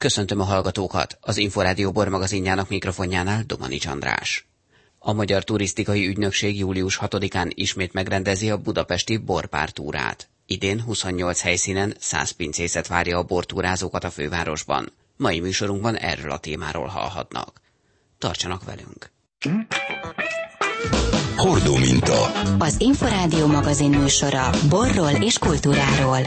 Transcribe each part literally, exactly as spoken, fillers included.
Köszöntöm a hallgatókat, az Inforádió bormagazinjának mikrofonjánál Domanics András. A Magyar Turisztikai Ügynökség július hatodikán ismét megrendezi a budapesti borpártúrát. Idén huszonnyolc helyszínen száz pincészet várja a bortúrázókat a fővárosban. Mai műsorunkban erről a témáról hallhatnak. Tartsanak velünk! Hordó minta. Az Inforádió magazin műsora borról és kultúráról.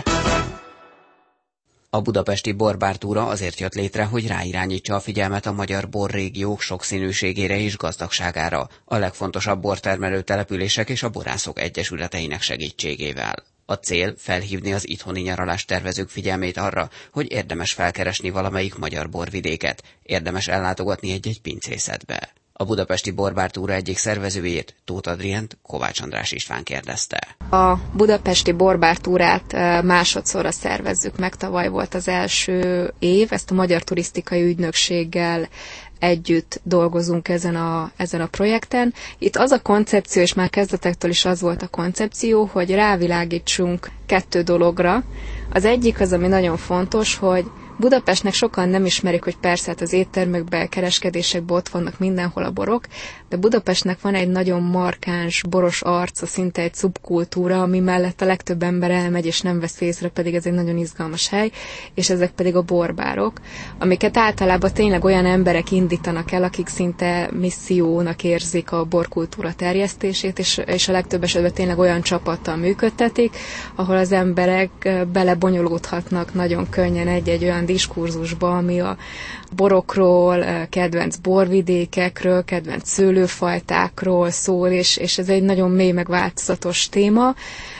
A budapesti borbártúra azért jött létre, hogy ráirányítsa a figyelmet a magyar borrégiók sokszínűségére és gazdagságára, a legfontosabb bortermelő települések és a borászok egyesületeinek segítségével. A cél felhívni az itthoni nyaralást tervezők figyelmét arra, hogy érdemes felkeresni valamelyik magyar borvidéket, érdemes ellátogatni egy-egy pincészetbe. A budapesti borbártúra egyik szervezőjét, Tóth Adrient, Kovács András István kérdezte. A budapesti borbártúrát másodszorra szervezzük meg, tavaly volt az első év, ezt a Magyar Turisztikai Ügynökséggel együtt dolgozunk ezen a, ezen a projekten. Itt az a koncepció, és már kezdetektől is az volt a koncepció, hogy rávilágítsunk kettő dologra. Az egyik az, ami nagyon fontos, hogy Budapestnek sokan nem ismerik, hogy persze hát az éttermekben, kereskedésekben ott vannak mindenhol a borok, de Budapestnek van egy nagyon markáns boros arca, szinte egy szubkultúra, ami mellett a legtöbb ember elmegy és nem vesz észre, pedig ez egy nagyon izgalmas hely, és ezek pedig a borbárok, amiket általában tényleg olyan emberek indítanak el, akik szinte missziónak érzik a borkultúra terjesztését, és, és a legtöbb esetben tényleg olyan csapattal működtetik, ahol az emberek belebonyolódhatnak nagyon könnyen egy-egy olyan diskurzusba, ami a borokról, kedvenc borvidékekről, kedvenc szőlőfajtákról szól, és, és ez egy nagyon mély, meg változatos téma.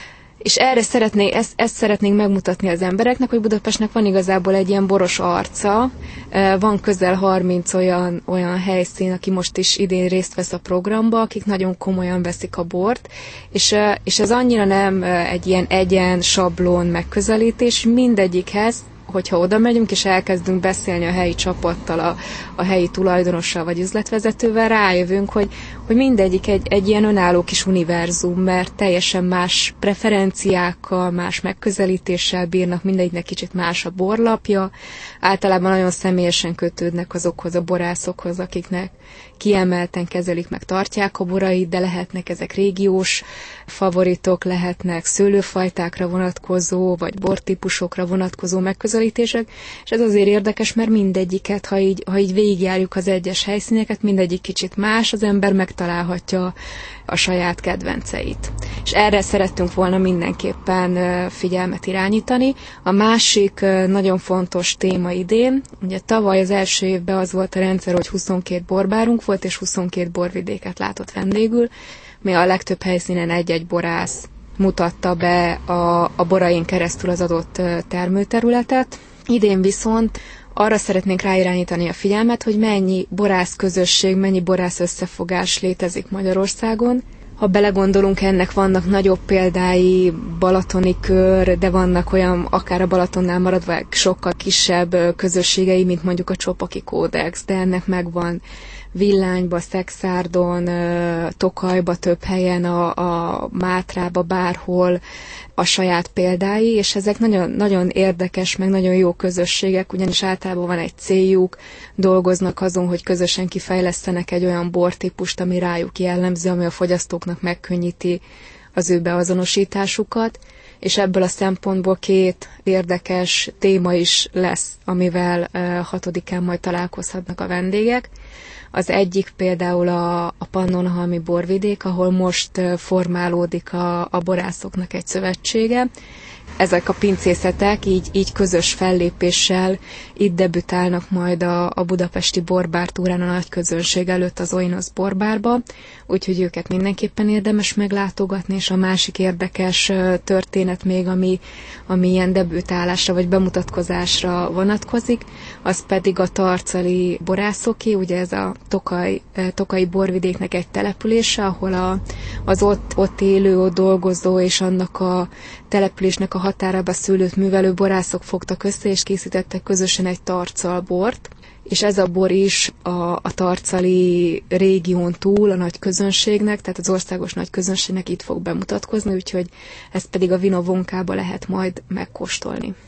És erre szeretné, ezt, ezt szeretnénk megmutatni az embereknek, hogy Budapestnek van igazából egy ilyen boros arca, van közel harminc olyan, olyan helyszín, aki most is idén részt vesz a programba, akik nagyon komolyan veszik a bort, és, és ez annyira nem egy ilyen egyen, sablon megközelítés, mindegyikhez, hogyha oda megyünk és elkezdünk beszélni a helyi csapattal, a, a helyi tulajdonossal vagy üzletvezetővel, rájövünk, hogy, hogy mindegyik egy, egy ilyen önálló kis univerzum, mert teljesen más preferenciákkal, más megközelítéssel bírnak, mindegyiknek kicsit más a borlapja, általában nagyon személyesen kötődnek azokhoz a borászokhoz, akiknek kiemelten kezelik meg, tartják a borait, de lehetnek ezek régiós favoritok, lehetnek szőlőfajtákra vonatkozó, vagy bortípusokra vonatkozó megközelítések, és ez azért érdekes, mert mindegyiket, ha így, ha így végigjárjuk az egyes helyszíneket, mindegyik kicsit más, az ember megtalálhatja a saját kedvenceit. És erre szerettünk volna mindenképpen figyelmet irányítani. A másik nagyon fontos téma idén, ugye tavaly az első évben az volt a rendszer, hogy huszonkét borbárunk volt, és huszonkét borvidéket látott vendégül, mi a legtöbb helyszínen egy-egy borász mutatta be a, a borain keresztül az adott termőterületet. Idén viszont arra szeretnénk ráirányítani a figyelmet, hogy mennyi borász közösség, mennyi borász összefogás létezik Magyarországon. Ha belegondolunk, ennek vannak nagyobb példái, balatoni kör, de vannak olyan, akár a Balatonnál maradva sokkal kisebb közösségei, mint mondjuk a Csopaki Kódex, de ennek megvan Villányba, Szekszárdon, Tokajba, több helyen, a, a Mátrába, bárhol a saját példái, és ezek nagyon, nagyon érdekes, meg nagyon jó közösségek, ugyanis általában van egy céljuk, dolgoznak azon, hogy közösen kifejlesztenek egy olyan bortípust, ami rájuk jellemző, ami a fogyasztóknak megkönnyíti az ő beazonosításukat, és ebből a szempontból két érdekes téma is lesz, amivel hatodikán majd találkozhatnak a vendégek. Az egyik például a, a Pannonhalmi borvidék, ahol most formálódik a, a borászoknak egy szövetsége. Ezek a pincészetek így, így közös fellépéssel itt debütálnak majd a, a budapesti borbártúrán a nagy közönség előtt az Oinosz borbárba, úgyhogy őket mindenképpen érdemes meglátogatni, és a másik érdekes történet még, ami, ami ilyen debütálásra vagy bemutatkozásra vonatkozik, az pedig a tarcali borászoké, ugye ez a Tokaj, Tokai borvidéknek egy települése, ahol a, az ott, ott élő, ott dolgozó és annak a településnek a határába szőlőt művelő borászok fogtak össze, és készítettek közösen egy tarcalbort, és ez a bor is a, a tarcali régión túl a nagy közönségnek, tehát az országos nagy közönségnek itt fog bemutatkozni, úgyhogy ezt pedig a Vino Vonkába lehet majd megkóstolni.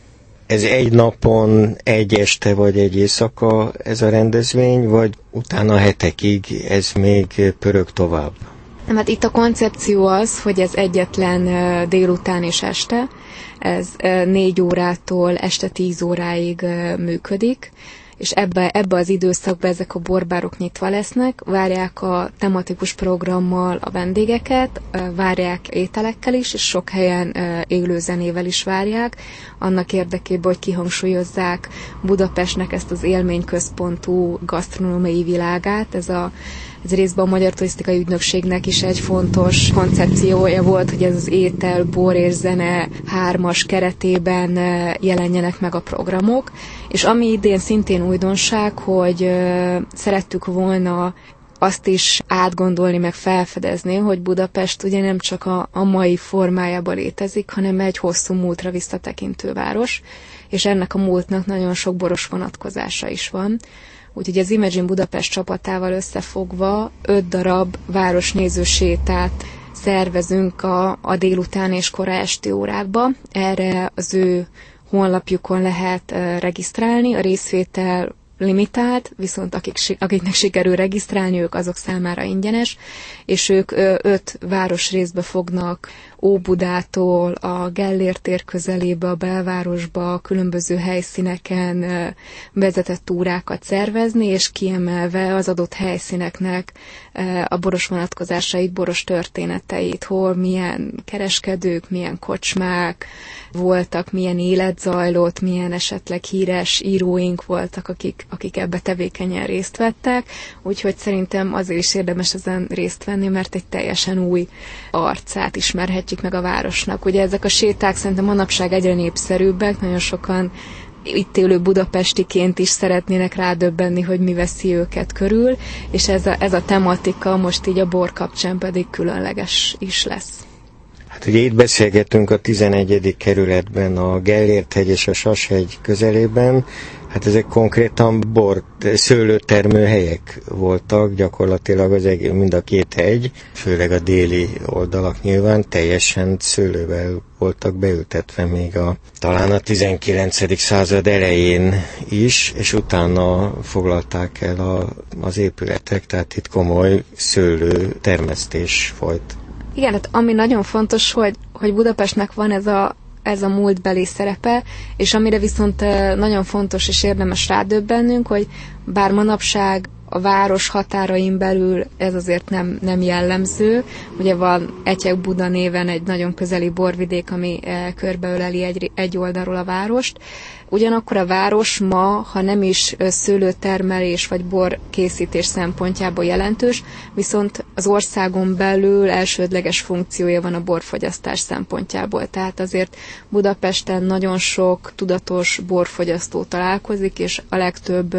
Ez egy napon, egy este vagy egy éjszaka ez a rendezvény, vagy utána hetekig ez még pörög tovább? Nem, hát itt a koncepció az, hogy ez egyetlen délután és este, ez négy órától este tíz óráig működik, és ebbe, ebbe az időszakban ezek a borbárok nyitva lesznek, várják a tematikus programmal a vendégeket, várják ételekkel is, és sok helyen élő zenével is várják, annak érdekében, hogy kihangsúlyozzák Budapestnek ezt az élményközpontú gasztronómiai világát. Ez a Ez részben a Magyar Turisztikai Ügynökségnek is egy fontos koncepciója volt, hogy ez az étel, bor és zene hármas keretében jelenjenek meg a programok. És ami idén szintén újdonság, hogy szerettük volna azt is átgondolni, meg felfedezni, hogy Budapest ugye nem csak a, a mai formájában létezik, hanem egy hosszú múltra visszatekintő város, és ennek a múltnak nagyon sok boros vonatkozása is van. Úgyhogy az Imagine Budapest csapatával összefogva öt darab városnéző sétát szervezünk a, a délután és kora esti órákba. Erre az ő honlapjukon lehet uh, regisztrálni, a részvétel limitált, viszont akik, akiknek sikerül regisztrálni, ők azok számára ingyenes, és ők ö, öt városrészbe fognak Óbudától a Gellért tér közelébe, a belvárosba, a különböző helyszíneken ö, vezetett túrákat szervezni, és kiemelve az adott helyszíneknek ö, a boros vonatkozásait, boros történeteit, hol milyen kereskedők, milyen kocsmák voltak, milyen élet zajlott, milyen esetleg híres íróink voltak, akik, akik ebbe tevékenyen részt vettek, úgyhogy szerintem azért is érdemes ezen részt venni, mert egy teljesen új arcát ismerhetjük meg a városnak. Ugye ezek a séták szerintem manapság egyre népszerűbbek, nagyon sokan itt élő budapestiként is szeretnének rádöbbenni, hogy mi veszi őket körül, és ez a, ez a tematika most így a bor kapcsán pedig különleges is lesz. Hát ugye itt beszélgetünk a tizenegyedik kerületben, a Gellért-hegy és a Sas-hegy közelében. Hát ezek konkrétan bor, szőlőtermő helyek voltak, gyakorlatilag az egész, mind a két hegy, főleg a déli oldalak nyilván teljesen szőlővel voltak beültetve még a, talán a tizenkilencedik század elején is, és utána foglalták el a, az épületek, tehát itt komoly szőlő termesztés folyt. Igen, hát ami nagyon fontos, hogy, hogy Budapestnek van ez a, ez a múltbeli szerepe, és amire viszont nagyon fontos és érdemes rádöbbennünk, hogy bár manapság a város határain belül ez azért nem, nem jellemző. Ugye van Etyek-Buda néven egy nagyon közeli borvidék, ami körbeöleli egy, egy oldalról a várost. Ugyanakkor a város ma, ha nem is szőlőtermelés vagy borkészítés szempontjából jelentős, viszont az országon belül elsődleges funkciója van a borfogyasztás szempontjából. Tehát azért Budapesten nagyon sok tudatos borfogyasztó találkozik, és a legtöbb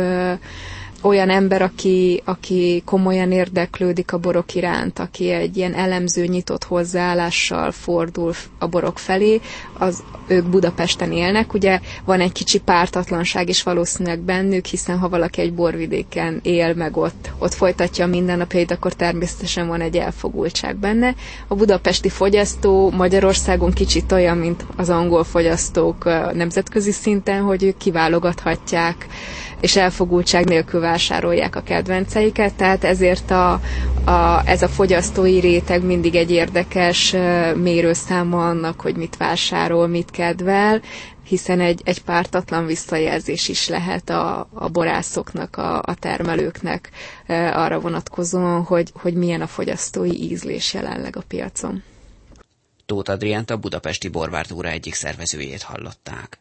olyan ember, aki, aki komolyan érdeklődik a borok iránt, aki egy ilyen elemző, nyitott hozzáállással fordul a borok felé, az ők Budapesten élnek. Ugye van egy kicsi pártatlanság is valószínűleg bennük, hiszen ha valaki egy borvidéken él, meg ott, ott folytatja a mindennapjait, akkor természetesen van egy elfogultság benne. A budapesti fogyasztó Magyarországon kicsit olyan, mint az angol fogyasztók nemzetközi szinten, hogy ők kiválogathatják, és elfogultság nélkül vásárolják a kedvenceiket, tehát ezért a, a, ez a fogyasztói réteg mindig egy érdekes mérőszáma annak, hogy mit vásárol, mit kedvel, hiszen egy, egy pártatlan visszajelzés is lehet a, a borászoknak, a, a termelőknek arra vonatkozóan, hogy, hogy milyen a fogyasztói ízlés jelenleg a piacon. Tóth Adriánt, a budapesti borbártúra egyik szervezőjét hallották.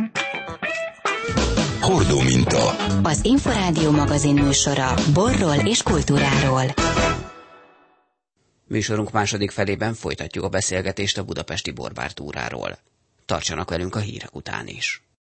Hordó minta. Az Inforádió magazin műsora borról és kultúráról. Műsorunk második felében folytatjuk a beszélgetést a budapesti borbártúráról. Tartsanak velünk a hírek után is.